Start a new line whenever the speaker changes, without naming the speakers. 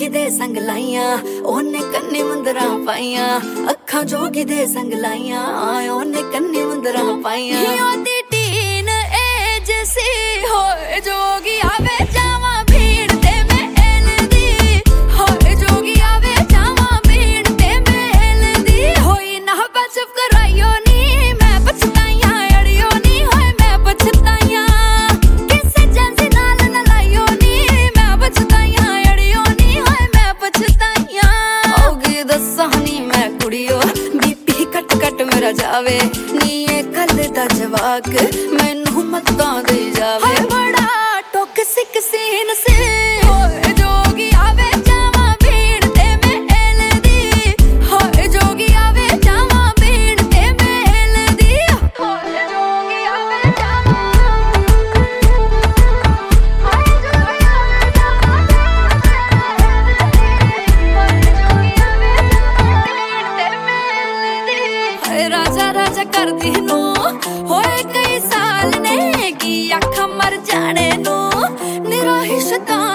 जोगी दे संग लाइया ओने कन्नी मुंदरा पाइया अखा जोगी दे संग लाइया ओने कन्नी मुंदरा पाइया ओदी टीन एज सी होए जोगी आवे जावा भीड़ ते मेल दी होए जोगी आवे जावा भीड़ ते मेल दी होई ना बचप कराइयो नी मैं पछताइया अड़ियो नी होए मैं पछताइया किसे जंसी नाल न लाइयो नी मैं पछताइया अड़ियो नी होए मैं पछताइया होगी दसानी मैं कुड़ियो बीपी कट कट मेरा जावे नी ये कल दा जवाक मैनू मत्तां दे जावे बड़ा टॉक्सिक सीन से होए जोगी आवे जावा भीड़ ते मेल दी होए जोगी आवे जावा भीड़ ते मेल दी होए जोगी आवे जावा होए जोगी आवे जावा राजा राजा कर दी नू होए कई साल ने की अखा मर जाने नू निराही शैतान